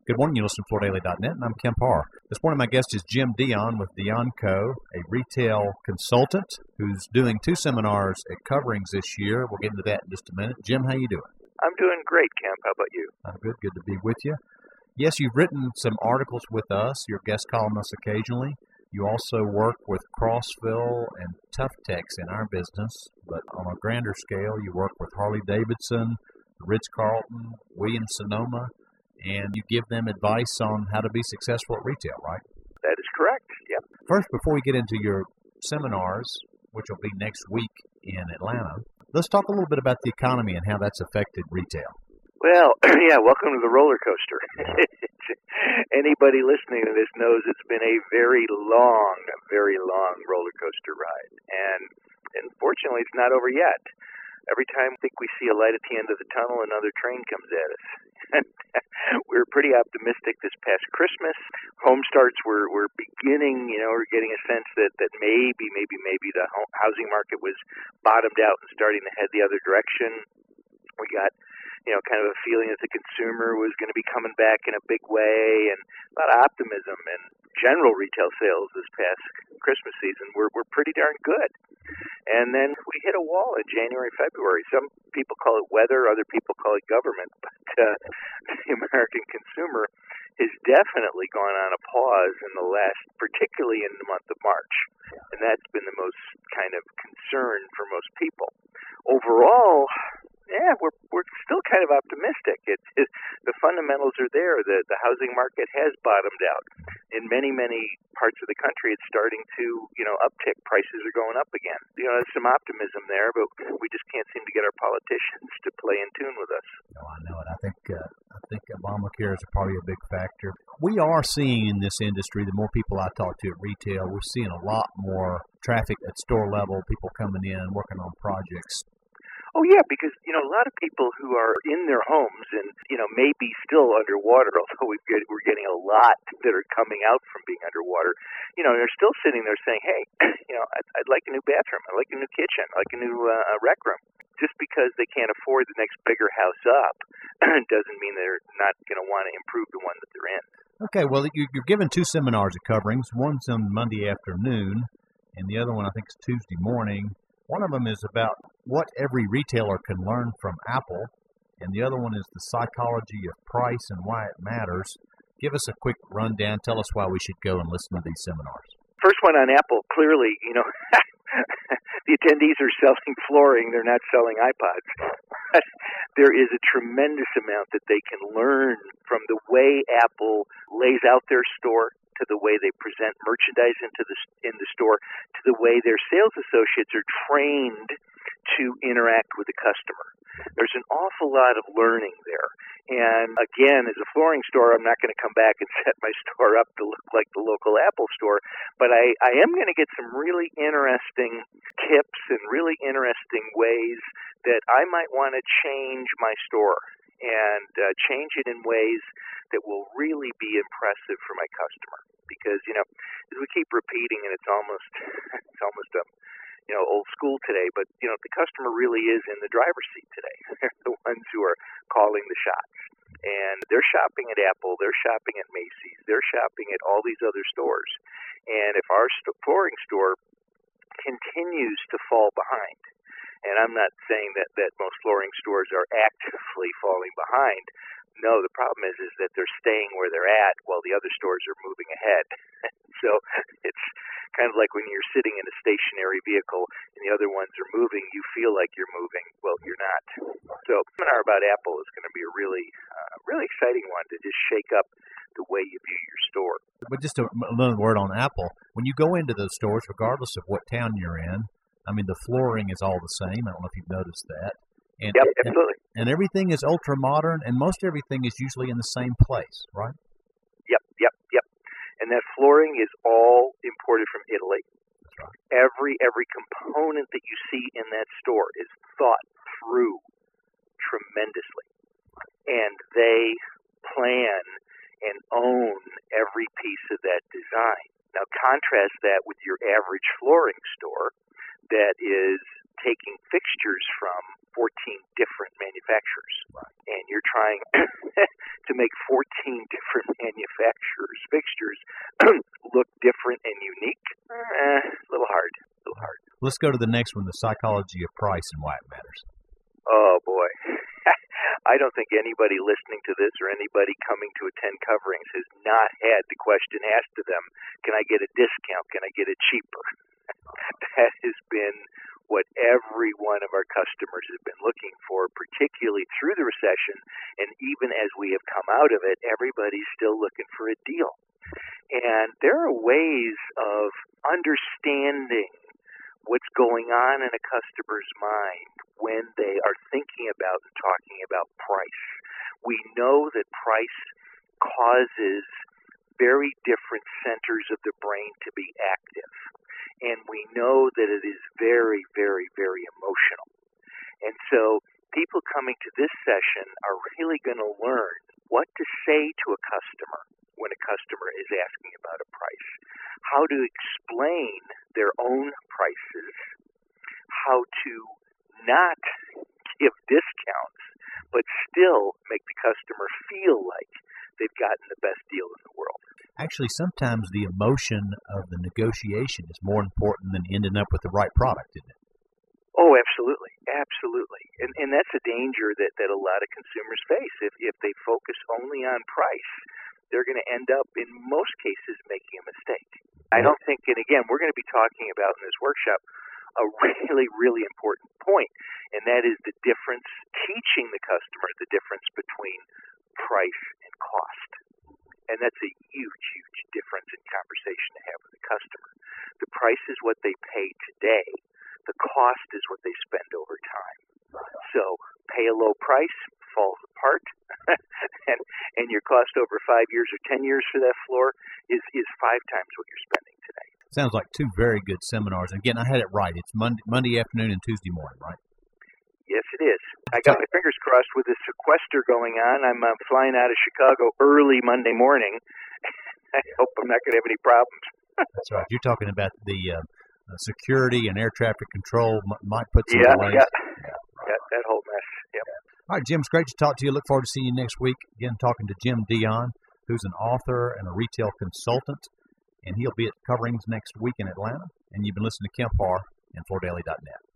Good morning. You listen to FloorDaily.net, and I'm Kemp Harr. This morning, my guest is Jim Dion with Dion Co., a retail consultant who's doing 2 seminars at Coverings this year. We'll get into that in just a minute. Jim, how you doing? I'm doing great, Kemp. How about you? I'm good. Good to be with you. Yes, you've written some articles with us. You're guest columnist occasionally. You also work with Crossville and Tough Techs in our business, but on a grander scale, you work with Harley-Davidson, Ritz-Carlton, Williams-Sonoma, and you give them advice on how to be successful at retail, right? That is correct, yep. First, before we get into your seminars, which will be next week in Atlanta, let's talk a little bit about the economy and how that's affected retail. Well, yeah, welcome to the roller coaster. Anybody listening to this knows it's been a very long roller coaster ride. And unfortunately, it's not over yet. Every time I think we see a light at the end of the tunnel, another train comes at us. We were pretty optimistic this past Christmas. Home starts were beginning, we're getting a sense that maybe the housing market was bottomed out and starting to head the other direction. We got kind of a feeling that the consumer was going to be coming back in a big way, and a lot of optimism. And general retail sales this past Christmas season were pretty darn good. And then we hit a wall in January, February. Some people call it weather, other people call it government, but the American consumer has definitely gone on a pause in the last, particularly in the month of March. And that's been the most kind of concern for most people. Overall, yeah, we're still kind of optimistic. The fundamentals are there. The housing market has bottomed out. In many parts of the country, it's starting to uptick. Prices are going up again. There's some optimism there, but we just can't seem to get our politicians to play in tune with us. No, I know it. I think Obamacare is probably a big factor. We are seeing in this industry, the more people I talk to at retail, we're seeing a lot more traffic at store level. People coming in, working on projects. Oh, yeah, because, a lot of people who are in their homes and, maybe still underwater, although we're getting a lot that are coming out from being underwater, they're still sitting there saying, hey, I'd like a new bathroom, I'd like a new kitchen, I'd like a new rec room. Just because they can't afford the next bigger house up doesn't mean they're not going to want to improve the one that they're in. Okay, well, you're given 2 seminars at Coverings. One's on Monday afternoon, and the other one I think is Tuesday morning. One of them is about what every retailer can learn from Apple, and the other one is the psychology of price and why it matters. Give us a quick rundown. Tell us why we should go and listen to these seminars. First one on Apple, clearly, the attendees are selling flooring. They're not selling iPods. But there is a tremendous amount that they can learn from the way Apple lays out their store, to the way they present merchandise in the store, to the way their sales associates are trained to interact with the customer. There's an awful lot of learning there. And again, as a flooring store, I'm not going to come back and set my store up to look like the local Apple store, but I am going to get some really interesting tips and really interesting ways that I might want to change my store and change it in ways that will really be impressive for my customer. Because, as we keep repeating, and it's almost old school today, but, the customer really is in the driver's seat today. They're the ones who are calling the shots. And they're shopping at Apple, they're shopping at Macy's, they're shopping at all these other stores. And if our flooring store continues to fall behind, and I'm not saying that most flooring stores are actively falling behind. No, the problem is that they're staying where they're at while the other stores are moving ahead. So it's kind of like when you're sitting in a stationary vehicle and the other ones are moving, you feel like you're moving. Well, you're not. So the seminar about Apple is going to be a really exciting one to just shake up the way you view your store. But just another word on Apple. When you go into those stores, regardless of what town you're in, the flooring is all the same. I don't know if you've noticed that. Yep, absolutely. And everything is ultra modern, and most everything is usually in the same place, right? Yep. And that flooring is all imported from Italy. That's right. Every component that you see in that store is thought through tremendously. And they plan and own every piece of that design. Now contrast that with your average flooring store that is taking fixtures from 14 different manufacturers. Right. And you're trying to make 14 different manufacturers' fixtures look different and unique. A little hard. Let's go to the next one, the psychology of price and why it matters. Oh, boy. I don't think anybody listening to this or anybody coming to attend coverings has not had the question asked to them, can I get a discount? Can I get it cheaper? That has been what every one of our customers has been looking for, particularly through the recession. And even as we have come out of it, everybody's still looking for a deal. And there are ways of understanding what's going on in a customer's mind when they are thinking about and talking about price. We know that price causes very different centers of the brain to be active. And we know that it is very, very, very emotional. And so people coming to this session are really going to learn what to say to a customer when a customer is asking about a price, how to explain their own prices, how to not give discounts, but still make the customer feel like they've gotten the best deal in the world. Actually, sometimes the emotion of the negotiation is more important than ending up with the right product, isn't it? Oh, absolutely. And that's a danger that a lot of consumers face. If they focus only on price, they're going to end up, in most cases, making a mistake. I don't think, and again, we're going to be talking about in this workshop a really, really important point, and that is the difference, teaching the customer the difference between price and cost. And that's a huge, huge difference in conversation to have with the customer. The price is what they pay today. The cost is what they spend over time. So pay a low price, falls apart, and your cost over 5 years or 10 years for that floor is 5 times what you're spending today. Sounds like two very good seminars. And again, I had it right. It's Monday afternoon and Tuesday morning, right? Yes, it is. I got my fingers crossed with the sequester going on. I'm flying out of Chicago early Monday morning. I hope I'm not going to have any problems. That's right. You're talking about the security and air traffic control might put some delays. Yeah, that whole mess. Yep. All right, Jim, it's great to talk to you. Look forward to seeing you next week. Again, talking to Jim Dion, who's an author and a retail consultant, and he'll be at coverings next week in Atlanta. And you've been listening to Kemp Harr and FloorDaily.net.